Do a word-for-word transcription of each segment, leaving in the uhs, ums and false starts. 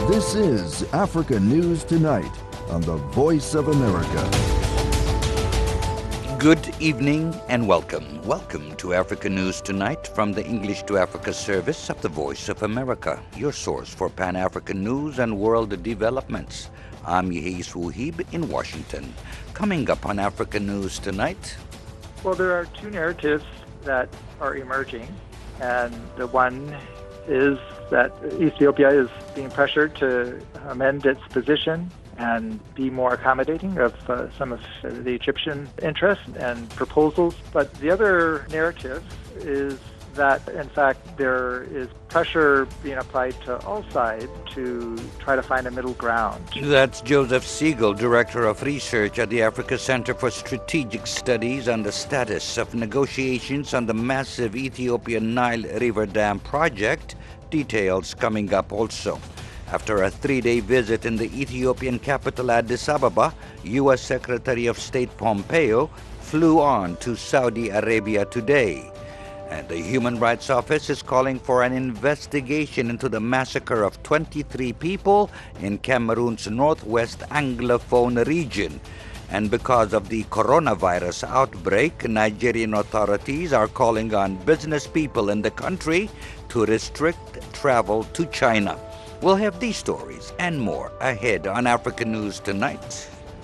This is Africa News Tonight on the Voice of America. Good evening and welcome. Welcome to Africa News Tonight from the English to Africa service of the Voice of America, your source for Pan-African news and world developments. I'm Yehis Wuhib in Washington. Coming up on Africa News Tonight. Well, there are two narratives that are emerging, and the one is that Ethiopia is being pressured to amend its position and be more accommodating of uh, some of the Egyptian interests and proposals. But the other narrative is that, in fact, there is pressure being applied to all sides to try to find a middle ground. That's Joseph Siegel, Director of Research at the Africa Center for Strategic Studies, on the status of negotiations on the massive Ethiopian Nile River Dam project. Details coming up also. After a three-day visit in the Ethiopian capital Addis Ababa, U S Secretary of State Pompeo flew on to Saudi Arabia today. And the Human Rights Office is calling for an investigation into the massacre of twenty-three people in Cameroon's northwest Anglophone region. And because of the coronavirus outbreak, Nigerian authorities are calling on business people in the country to restrict travel to China. We'll have these stories and more ahead on Africa News Tonight.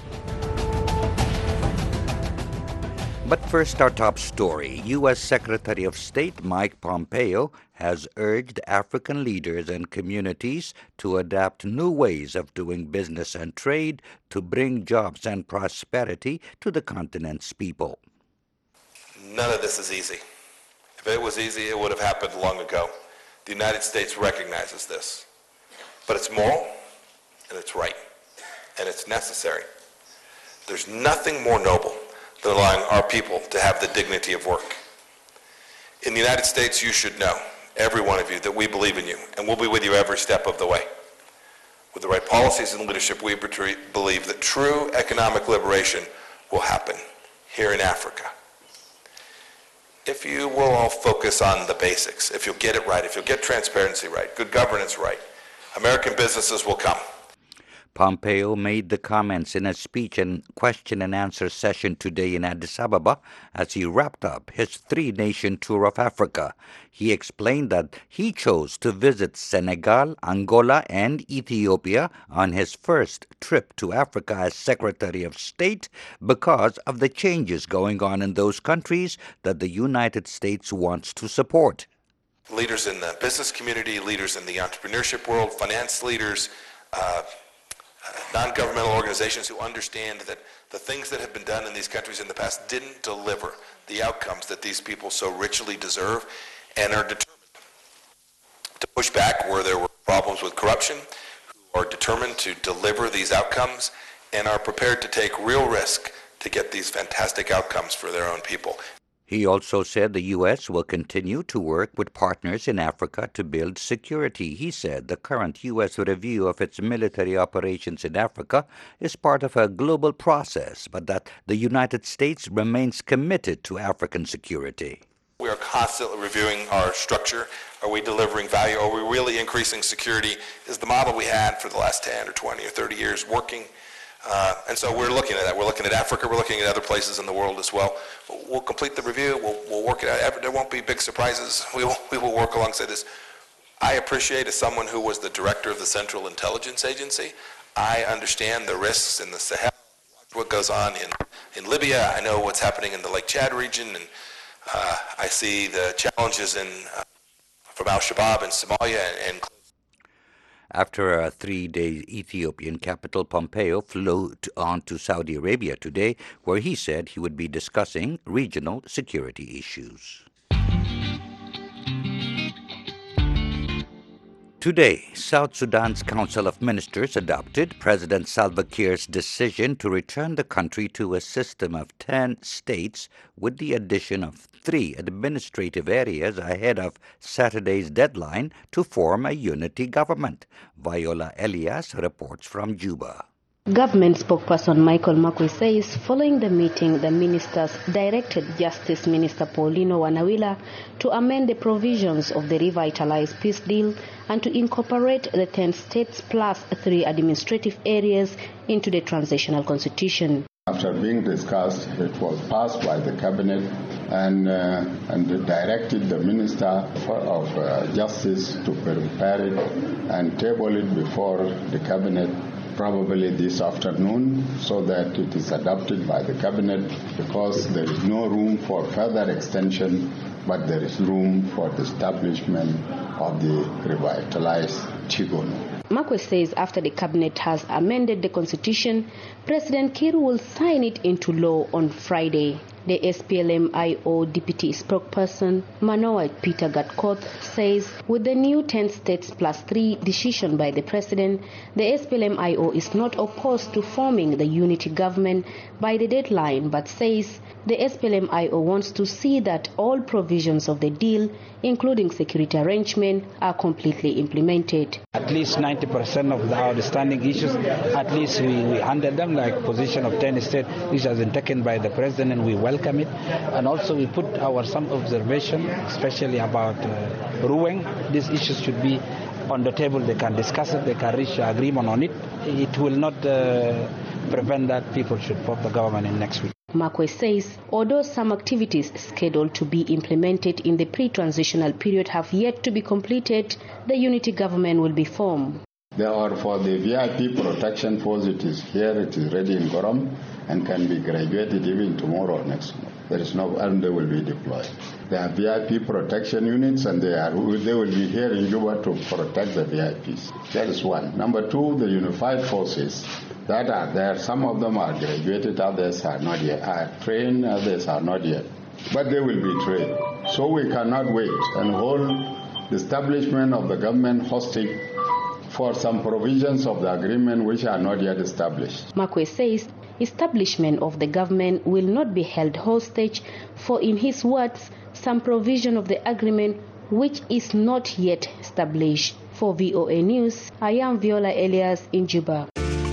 But first, our top story. U S Secretary of State Mike Pompeo has urged African leaders and communities to adapt new ways of doing business and trade to bring jobs and prosperity to the continent's people. None of this is easy. If it was easy, it would have happened long ago. The United States recognizes this. But it's moral, and it's right, and it's necessary. There's nothing more noble than allowing our people to have the dignity of work. In the United States, you should know, every one of you, that we believe in you, and we'll be with you every step of the way. With the right policies and leadership, we believe that true economic liberation will happen here in Africa. If you will all focus on the basics, if you'll get it right, if you'll get transparency right, good governance right, American businesses will come. Pompeo made the comments in a speech and question and answer session today in Addis Ababa as he wrapped up his three-nation tour of Africa. He explained that he chose to visit Senegal, Angola, and Ethiopia on his first trip to Africa as Secretary of State because of the changes going on in those countries that the United States wants to support. Leaders in the business community, leaders in the entrepreneurship world, finance leaders, uh, Uh, non-governmental organizations who understand that the things that have been done in these countries in the past didn't deliver the outcomes that these people so richly deserve, and are determined to push back where there were problems with corruption, who are determined to deliver these outcomes, and are prepared to take real risk to get these fantastic outcomes for their own people. He also said the U S will continue to work with partners in Africa to build security. He said the current U S review of its military operations in Africa is part of a global process, but that the United States remains committed to African security. We are constantly reviewing our structure. Are we delivering value? Are we really increasing security? Is the model we had for the last ten or twenty or thirty years working? Uh, and so we're looking at that. We're looking at Africa. We're looking at other places in the world as well. We'll complete the review. We'll, we'll work it out. There won't be big surprises. We will, we will work alongside this. I appreciate, as someone who was the director of the Central Intelligence Agency, I understand the risks in the Sahel, what goes on in, in Libya. I know what's happening in the Lake Chad region, and uh, I see the challenges in, uh, from Al-Shabaab in Somalia and, and After a three-day Ethiopian capital, Pompeo flew to, on to Saudi Arabia today, where he said he would be discussing regional security issues. Today, South Sudan's Council of Ministers adopted President Salva Kiir's decision to return the country to a system of ten states with the addition of three administrative areas ahead of Saturday's deadline to form a unity government. Viola Elias reports from Juba. Government spokesperson Michael Makwe says following the meeting, the ministers directed Justice Minister Paulino Wanawila to amend the provisions of the revitalized peace deal and to incorporate the ten states plus three administrative areas into the transitional constitution. After being discussed, it was passed by the cabinet and, uh, and directed the Minister for, of uh, Justice to prepare it and table it before the cabinet probably this afternoon so that it is adopted by the cabinet, because there is no room for further extension, but there is room for the establishment of the revitalized tribunal. Makwe says after the cabinet has amended the constitution, President Kiir will sign it into law on Friday. The S P L M I O deputy spokesperson Manoa Peter Gatkoth says with the new ten states plus three decision by the president, the S P L M I O is not opposed to forming the unity government by the deadline, but says the S P L M I O wants to see that all provisions of the deal, including security arrangement, are completely implemented. At least ninety percent of the outstanding issues, at least we, we handled them, like position of ten states, which has been taken by the president, and we welcome it. And also we put our some observation, especially about uh, Ruweng. These issues should be on the table. They can discuss it, they can reach agreement on it. It will not uh, prevent that people should pop the government in next week. Makwe says, although some activities scheduled to be implemented in the pre-transitional period have yet to be completed, the unity government will be formed. There are for the V I P protection force, it is here, it is ready in Goram and can be graduated even tomorrow or next month. There is no, and they will be deployed. They are V I P protection units and they are they will be here in Juba to protect the V I Ps. That is one. Number two, the unified forces that are there, some of them are graduated, others are not yet, are trained, others are not yet. But they will be trained. So we cannot wait and hold the establishment of the government hostage for some provisions of the agreement which are not yet established. Makwe says establishment of the government will not be held hostage for, in his words, some provision of the agreement which is not yet established. For V O A News, I am Viola Elias in Juba.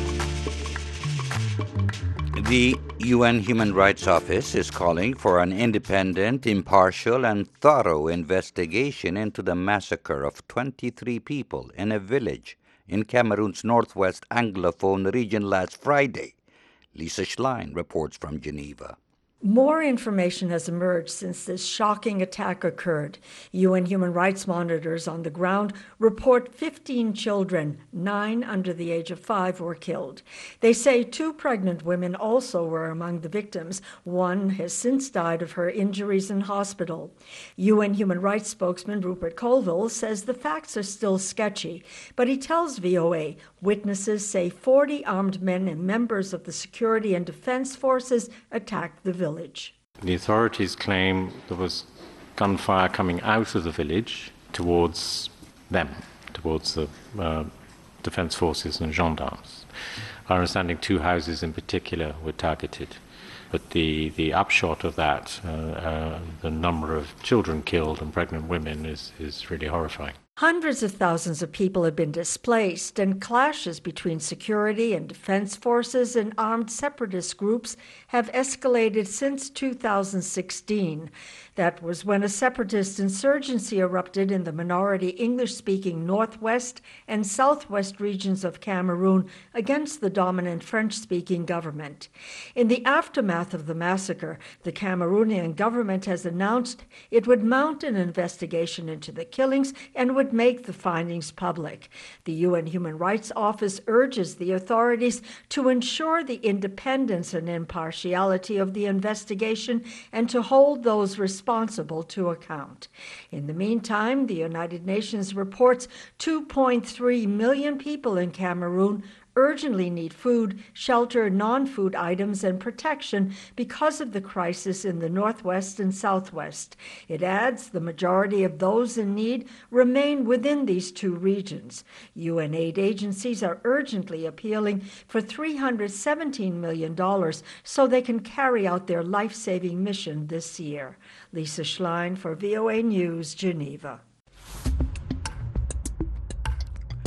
The U N Human Rights Office is calling for an independent, impartial, and thorough investigation into the massacre of twenty-three people in a village in Cameroon's northwest Anglophone region last Friday. Lisa Schlein reports from Geneva. More information has emerged since this shocking attack occurred. U N human rights monitors on the ground report fifteen children, nine under the age of five, were killed. They say two pregnant women also were among the victims. One has since died of her injuries in hospital. U N human rights spokesman Rupert Colville says the facts are still sketchy, but he tells V O A witnesses say forty armed men and members of the security and defense forces attacked the village. The authorities claim there was gunfire coming out of the village towards them, towards the uh, defense forces and gendarmes. Our understanding, two houses in particular were targeted. But the, the upshot of that, uh, uh, the number of children killed and pregnant women, is, is really horrifying. Hundreds of thousands of people have been displaced, and clashes between security and defense forces and armed separatist groups have escalated since two thousand sixteen. That was when a separatist insurgency erupted in the minority English-speaking northwest and southwest regions of Cameroon against the dominant French-speaking government. In the aftermath of the massacre, the Cameroonian government has announced it would mount an investigation into the killings and would make the findings public. The U N Human Rights Office urges the authorities to ensure the independence and impartiality of the investigation and to hold those responsible to account. In the meantime, the United Nations reports two point three million people in Cameroon urgently need food, shelter, non-food items, and protection because of the crisis in the northwest and southwest. It adds the majority of those in need remain within these two regions. U N aid agencies are urgently appealing for three hundred seventeen million dollars so they can carry out their life-saving mission this year. Lisa Schlein for V O A News, Geneva.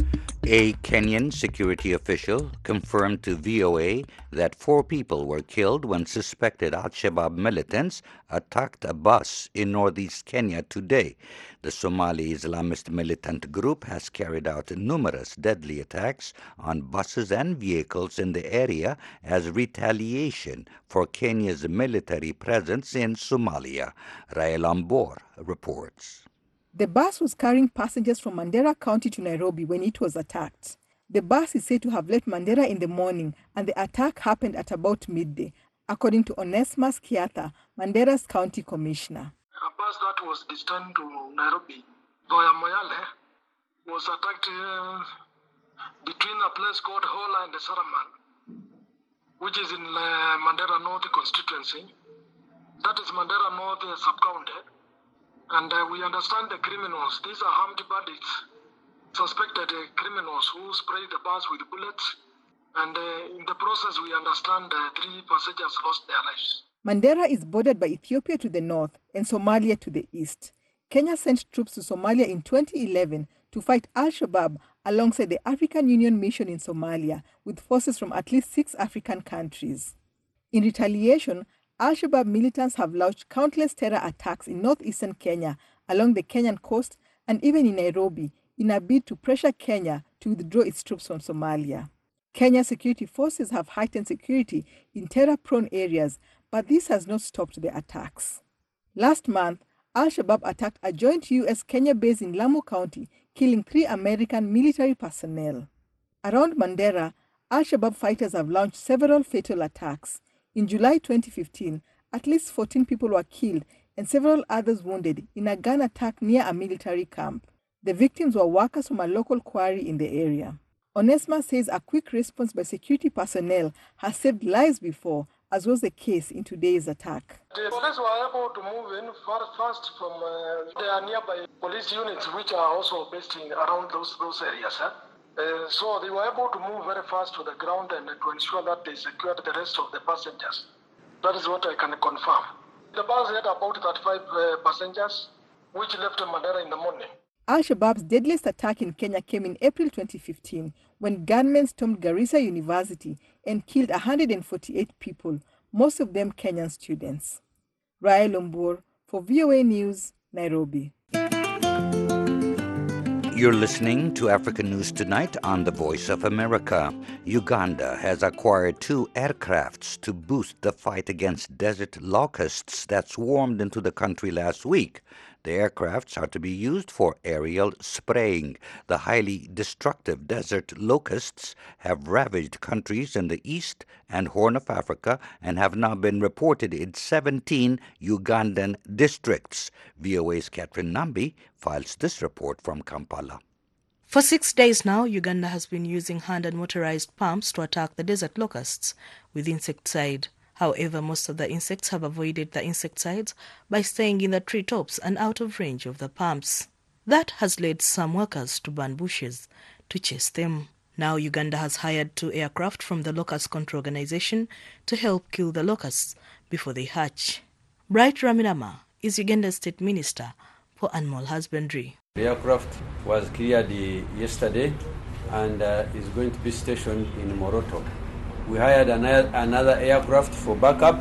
A Kenyan security official confirmed to V O A that four people were killed when suspected Al-Shabaab militants attacked a bus in northeast Kenya today. The Somali Islamist militant group has carried out numerous deadly attacks on buses and vehicles in the area as retaliation for Kenya's military presence in Somalia. Rael Ambor reports. The bus was carrying passengers from Mandera County to Nairobi when it was attacked. The bus is said to have left Mandera in the morning, and the attack happened at about midday, according to Onesmus Kiatha, Mandera's county commissioner. A bus that was destined to Nairobi via Moyale was attacked uh, between a place called Hola and Saraman, which is in uh, Mandera North constituency. That is Mandera North uh, sub-county. And uh, we understand the criminals. These are armed bandits, suspected uh, criminals who sprayed the bus with bullets. And uh, in the process, we understand uh, three passengers lost their lives. Mandera is bordered by Ethiopia to the north and Somalia to the east. Kenya sent troops to Somalia in twenty eleven to fight Al-Shabaab alongside the African Union mission in Somalia, with forces from at least six African countries. In retaliation, Al-Shabaab militants have launched countless terror attacks in northeastern Kenya, along the Kenyan coast, and even in Nairobi, in a bid to pressure Kenya to withdraw its troops from Somalia. Kenya security forces have heightened security in terror-prone areas, but this has not stopped the attacks. Last month, Al-Shabaab attacked a joint U S Kenya base in Lamu County, killing three American military personnel. Around Mandera, Al-Shabaab fighters have launched several fatal attacks. In July twenty fifteen, at least fourteen people were killed and several others wounded in a gun attack near a military camp. The victims were workers from a local quarry in the area. Onesma says a quick response by security personnel has saved lives before, as was the case in today's attack. The police were able to move in fast from uh, their nearby police units, which are also based in around those, those areas. Huh? Uh, so they were able to move very fast to the ground and uh, to ensure that they secured the rest of the passengers. That is what I can confirm. The bus had about thirty-five uh, passengers, which left Mandera in the morning. Al-Shabaab's deadliest attack in Kenya came in April twenty fifteen, when gunmen stormed Garissa University and killed one hundred forty-eight people, most of them Kenyan students. Rael Ambor for V O A News, Nairobi. You're listening to African News Tonight on the Voice of America. Uganda has acquired two aircrafts to boost the fight against desert locusts that swarmed into the country last week. The aircrafts are to be used for aerial spraying. The highly destructive desert locusts have ravaged countries in the East and Horn of Africa and have now been reported in seventeen Ugandan districts. V O A's Catherine Nambi files this report from Kampala. For six days now, Uganda has been using hand and motorized pumps to attack the desert locusts with insecticide. However, most of the insects have avoided the insecticides by staying in the treetops and out of range of the pumps. That has led some workers to burn bushes to chase them. Now Uganda has hired two aircraft from the Locust Control Organization to help kill the locusts before they hatch. Bright Raminama is Uganda's State Minister for Animal Husbandry. The aircraft was cleared yesterday and uh, is going to be stationed in Moroto. We hired another aircraft for backup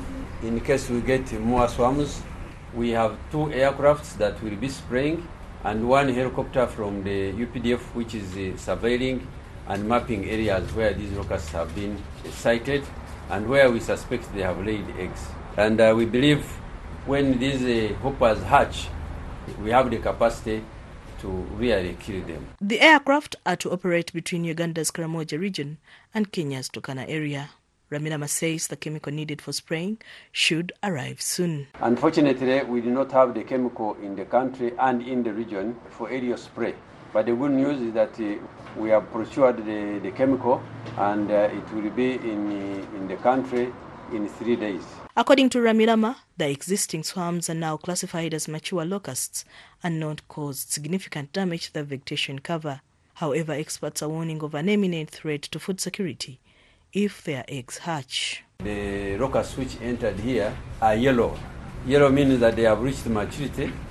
in case we get more swarms. We have two aircrafts that will be spraying and one helicopter from the U P D F, which is uh, surveilling and mapping areas where these locusts have been sighted and where we suspect they have laid eggs. And uh, we believe when these uh, hoppers hatch, we have the capacity to really kill them. The aircraft are to operate between Uganda's Karamoja region and Kenya's Turkana area. Raminama says the chemical needed for spraying should arrive soon. Unfortunately, we do not have the chemical in the country and in the region for aerial spray. But the good news is that uh, we have procured the, the chemical and uh, it will be in, uh, in the country in three days. According to Ramirama, the existing swarms are now classified as mature locusts and not cause significant damage to the vegetation cover. However, experts are warning of an imminent threat to food security if their eggs hatch. The locusts which entered here are yellow. Yellow means that they have reached maturity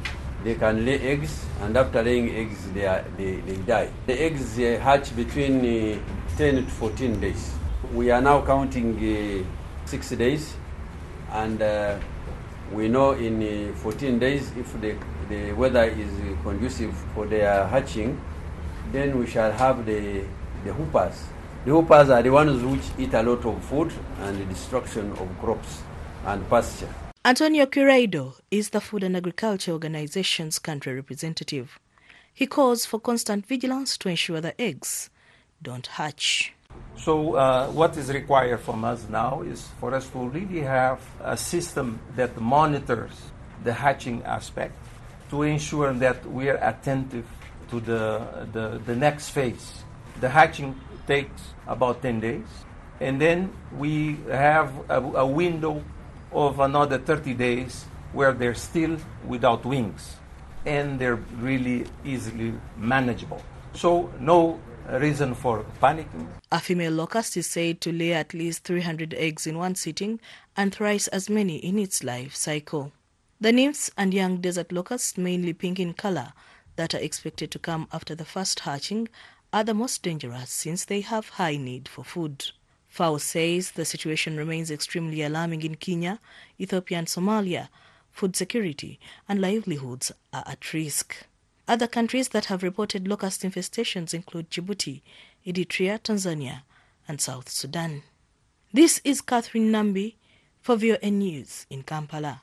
they can lay eggs, and after laying eggs, they, are, they, they die. The eggs uh, hatch between uh, ten to fourteen days. We are now counting uh, six days, and uh, we know in uh, fourteen days, if the, the weather is uh, conducive for their hatching, then we shall have the, the hoopers. The hoopers are the ones which eat a lot of food and the destruction of crops and pasture. Antonio Quirado is the Food and Agriculture Organization's country representative. He calls for constant vigilance to ensure the eggs don't hatch. So uh, what is required from us now is for us to really have a system that monitors the hatching aspect to ensure that we are attentive to the, the, the next phase. The hatching takes about ten days, and then we have a, a window of another thirty days where they're still without wings, and they're really easily manageable. So no reason for panicking. A female locust is said to lay at least three hundred eggs in one sitting and thrice as many in its life cycle. The nymphs and young desert locusts, mainly pink in color, that are expected to come after the first hatching are the most dangerous since they have high need for food. F A O says the situation remains extremely alarming in Kenya, Ethiopia and Somalia. Food security and livelihoods are at risk. Other countries that have reported locust infestations include Djibouti, Eritrea, Tanzania and South Sudan. This is Catherine Nambi for V O N News in Kampala.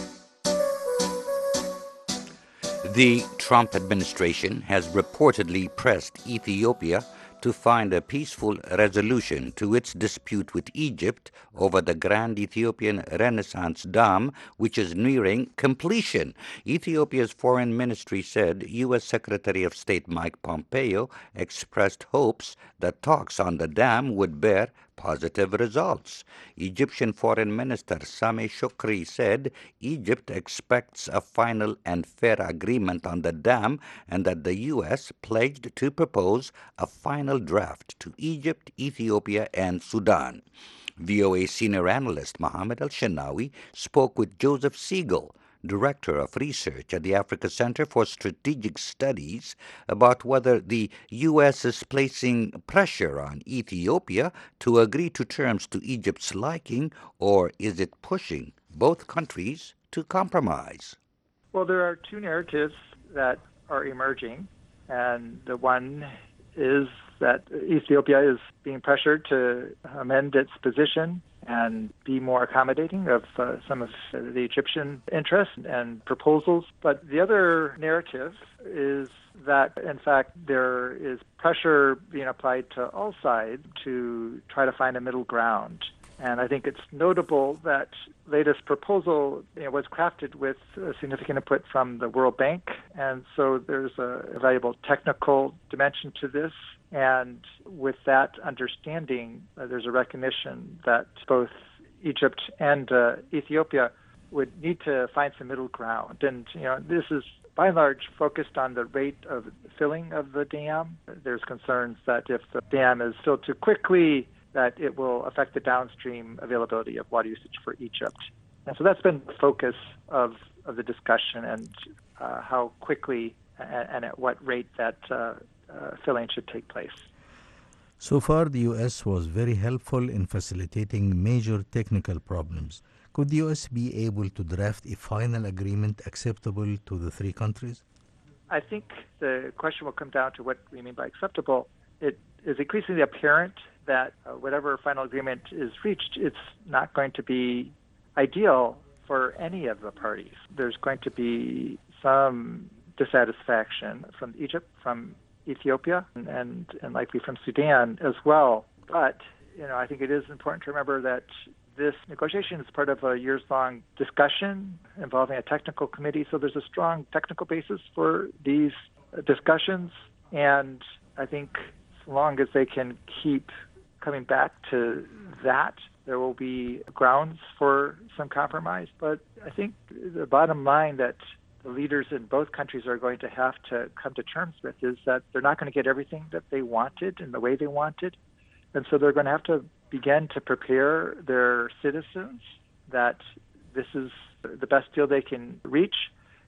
The Trump administration has reportedly pressed Ethiopia to find a peaceful resolution to its dispute with Egypt over the Grand Ethiopian Renaissance Dam, which is nearing completion. Ethiopia's foreign ministry said U S Secretary of State Mike Pompeo expressed hopes that talks on the dam would bear positive results. Egyptian Foreign Minister Sameh Shoukry said Egypt expects a final and fair agreement on the dam and that the U S pledged to propose a final draft to Egypt, Ethiopia, and Sudan. V O A senior analyst Mohammed Al-Shanawi spoke with Joseph Siegel, Director of Research at the Africa Center for Strategic Studies, about whether the U S is placing pressure on Ethiopia to agree to terms to Egypt's liking, or is it pushing both countries to compromise? Well, there are two narratives that are emerging, and the one is that Ethiopia is being pressured to amend its position and be more accommodating of uh, some of the Egyptian interests and proposals. But the other narrative is that, in fact, there is pressure being applied to all sides to try to find a middle ground. And I think it's notable that latest proposal you know, was crafted with a significant input from the World Bank, and so there's a, a valuable technical dimension to this. And with that understanding, uh, there's a recognition that both Egypt and uh, Ethiopia would need to find some middle ground. And you know, this is by and large focused on the rate of filling of the dam. There's concerns that if the dam is filled too quickly, that it will affect the downstream availability of water usage for Egypt. And so that's been the focus of, of the discussion, and uh, how quickly and, and at what rate that uh, uh, filling should take place. So far, the U S was very helpful in facilitating major technical problems. Could the U S be able to draft a final agreement acceptable to the three countries? I think the question will come down to what we mean by acceptable. It is increasingly apparent that uh, whatever final agreement is reached, it's not going to be ideal for any of the parties. There's going to be some dissatisfaction from Egypt, from Ethiopia, and, and likely from Sudan as well. But, you know, I think it is important to remember that this negotiation is part of a years-long discussion involving a technical committee, so there's a strong technical basis for these discussions, and I think as long as they can keep coming back to that, there will be grounds for some compromise. But I think the bottom line that the leaders in both countries are going to have to come to terms with is that they're not going to get everything that they wanted in the way they wanted. And so they're going to have to begin to prepare their citizens that this is the best deal they can reach,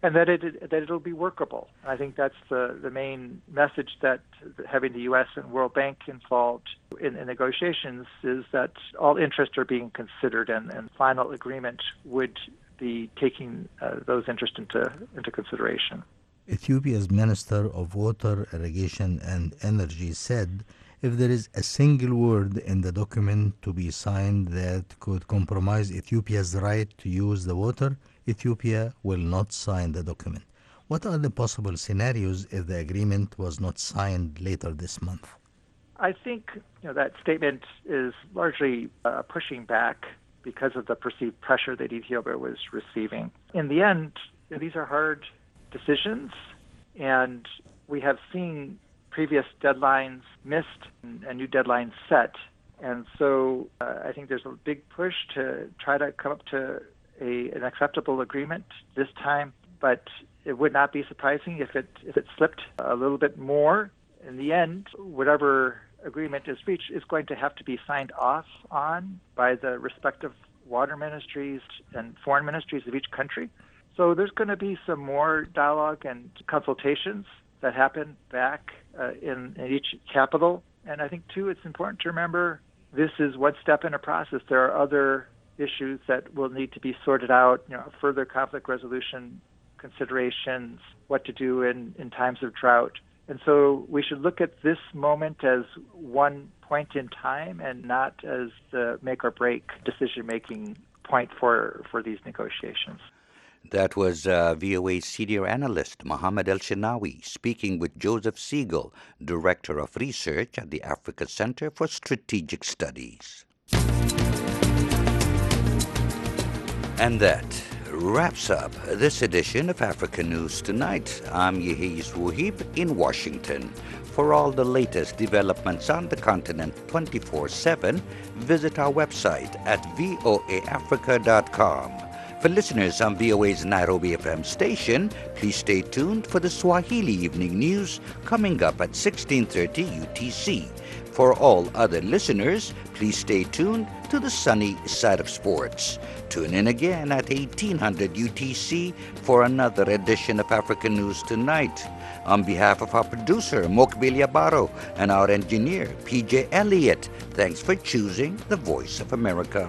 and that it that it'll be workable. I think that's the, the main message that having the U S and World Bank involved in, in negotiations is that all interests are being considered, and, and final agreement would be taking uh, those interests into into consideration. Ethiopia's Minister of Water, Irrigation and Energy said if there is a single word in the document to be signed that could compromise Ethiopia's right to use the water, Ethiopia will not sign the document. What are the possible scenarios if the agreement was not signed later this month? I think you know, that statement is largely uh, pushing back because of the perceived pressure that Ethiopia was receiving. In the end, you know, these are hard decisions, and we have seen previous deadlines missed and, and new deadlines set. And so uh, I think there's a big push to try to come up to a, an acceptable agreement this time, but it would not be surprising if it if it slipped a little bit more. In the end, whatever agreement is reached is going to have to be signed off on by the respective water ministries and foreign ministries of each country. So there's going to be some more dialogue and consultations that happen back uh, in, in each capital. And I think, too, it's important to remember this is one step in a process. There are other issues that will need to be sorted out, you know, further conflict resolution considerations, what to do in, in times of drought. And so we should look at this moment as one point in time and not as the make or break decision-making point for, for these negotiations. That was uh, V O A's senior analyst, Mohammed El-Shenawi, speaking with Joseph Siegel, Director of Research at the Africa Center for Strategic Studies. And that wraps up this edition of Africa News Tonight. I'm Yehiz Wuhib in Washington. For all the latest developments on the continent twenty-four seven, visit our website at voa africa dot com. For listeners on V O A's Nairobi F M station, please stay tuned for the Swahili Evening News coming up at sixteen thirty U T C. For all other listeners, please stay tuned to the sunny side of sports. Tune in again at eighteen hundred U T C for another edition of Africa News Tonight. On behalf of our producer, Mokbil Yabaro, and our engineer, P J Elliott, thanks for choosing the Voice of America.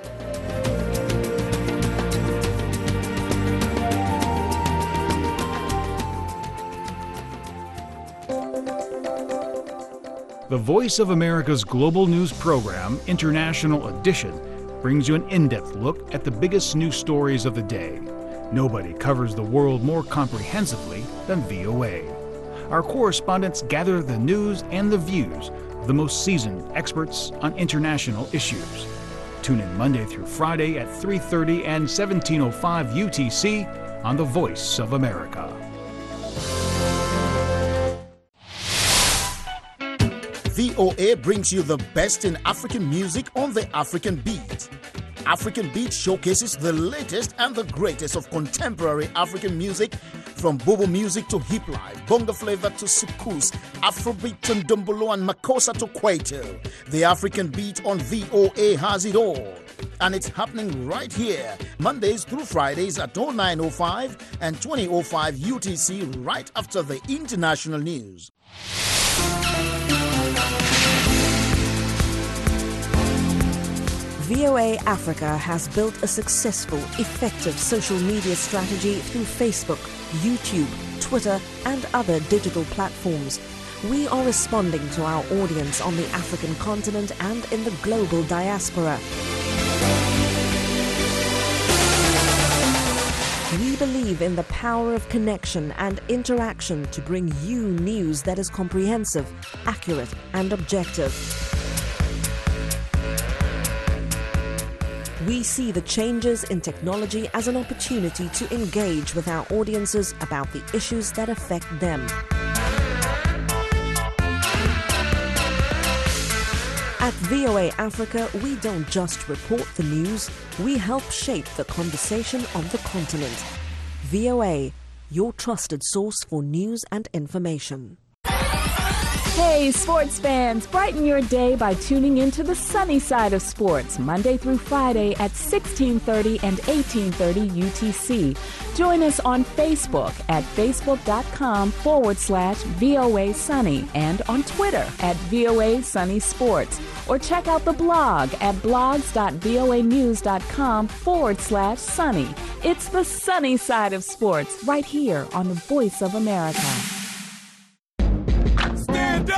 The Voice of America's global news program, International Edition, brings you an in-depth look at the biggest news stories of the day. Nobody covers the world more comprehensively than V O A. Our correspondents gather the news and the views of the most seasoned experts on international issues. Tune in Monday through Friday at three thirty and seventeen oh five U T C on The Voice of America. V O A brings you the best in African music on the African Beat. African Beat showcases the latest and the greatest of contemporary African music, from bobo music to hip life, bongo flavor to soukous, Afrobeat and Ndombolo and Makossa to Kwaito. The African Beat on V O A has it all. And it's happening right here, Mondays through Fridays at oh nine oh five and twenty oh five U T C, right after the international news. V O A Africa has built a successful, effective social media strategy through Facebook, YouTube, Twitter, and other digital platforms. We are responding to our audience on the African continent and in the global diaspora. We believe in the power of connection and interaction to bring you news that is comprehensive, accurate, and objective. We see the changes in technology as an opportunity to engage with our audiences about the issues that affect them. At V O A Africa, we don't just report the news, we help shape the conversation on the continent. V O A, your trusted source for news and information. Hey, sports fans, brighten your day by tuning into the sunny side of sports, Monday through Friday at sixteen thirty and eighteen thirty U T C. Join us on Facebook at facebook.com forward slash VOA Sunny and on Twitter at VOA Sunny Sports. Or check out the blog at blogs.voanews.com forward slash sunny. It's the sunny side of sports right here on the Voice of America.